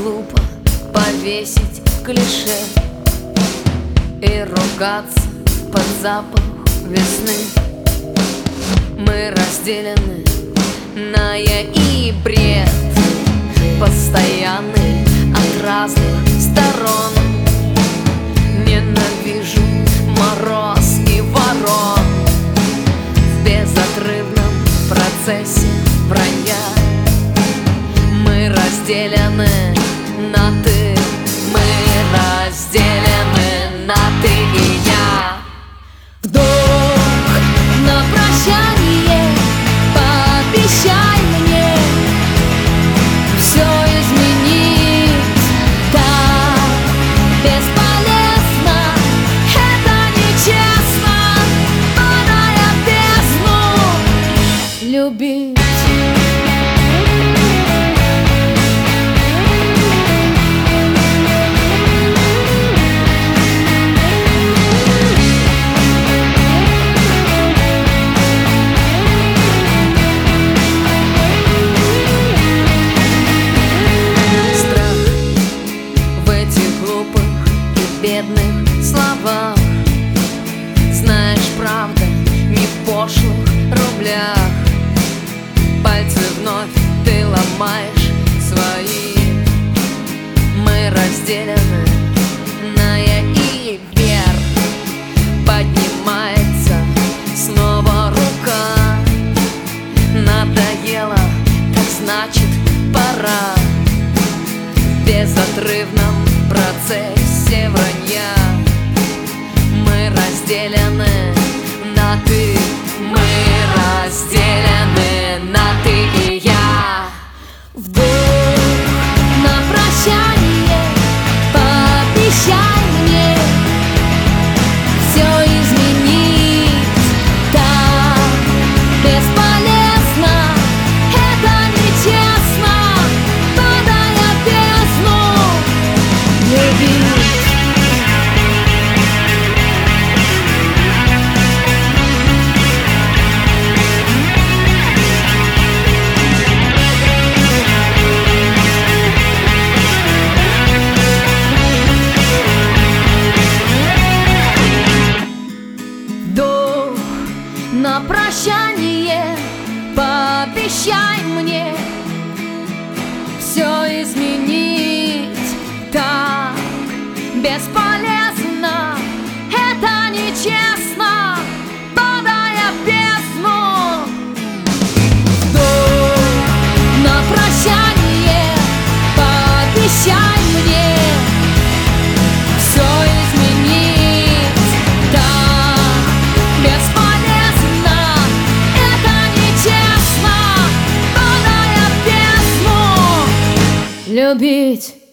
глупо повесить клише и ругаться под запах весны. Мы разделены на я и бред, постоянный от разных сторон. Ненавижу мороз и ворон в безотрывном процессе вранья. Мы разделены на ты, мы разделены на ты и я. Вдох на прощание, пообещай мне все изменить. Так бесполезно, это нечестно, падая в бездну, любить. Бедных словах, знаешь, правда не в пошлых рублях. Пальцы вновь ты ломаешь свои. Мы разделены на я и вверх. Поднимается снова рука. Надоело, так значит пора. В безотрывном процессе вранья мы разделены на ты, мы разделены на ты и я. Вдох на прощание, пообещай мне все изменить. Так бесполезно, это нечестно, падая в бездну, любить. На прощание, пообещай мне все изменить. Так бесполезно, это нечестно, падая в бездну. Вдох на прощание, пообещай мне все изменить. Так бесполезно, любить.